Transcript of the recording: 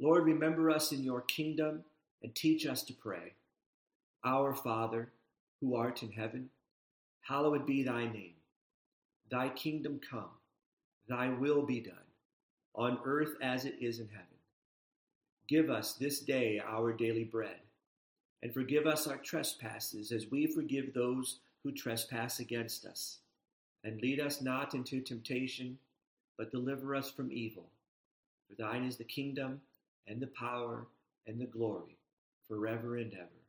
Lord, remember us in your kingdom and teach us to pray. Our Father, who art in heaven, hallowed be thy name. Thy kingdom come, thy will be done, on earth as it is in heaven. Give us this day our daily bread, and forgive us our trespasses as we forgive those who trespass against us. And lead us not into temptation, but deliver us from evil. For thine is the kingdom, and the power, and the glory, forever and ever.